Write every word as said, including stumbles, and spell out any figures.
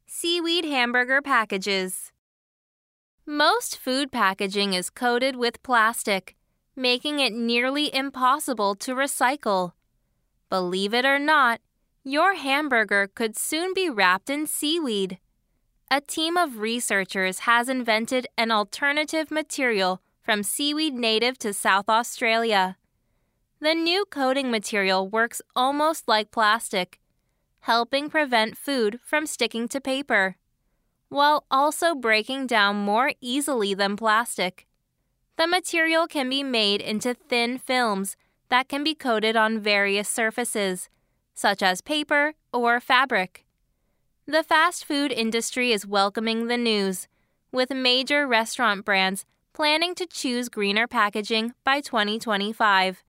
Seaweed hamburger packages. Most food packaging is coated with plastic, making it nearly impossible to recycle. Believe it or not, your hamburger could soon be wrapped in seaweed. A team of researchers has invented an alternative material from seaweed native to South Australia. The new coating material works almost like plastic, helping prevent food from sticking to paper, while also breaking down more easily than plastic. The material can be made into thin films that can be coated on various surfaces, such as paper or fabric. The fast food industry is welcoming the news, with major restaurant brands planning to choose greener packaging by twenty twenty-five.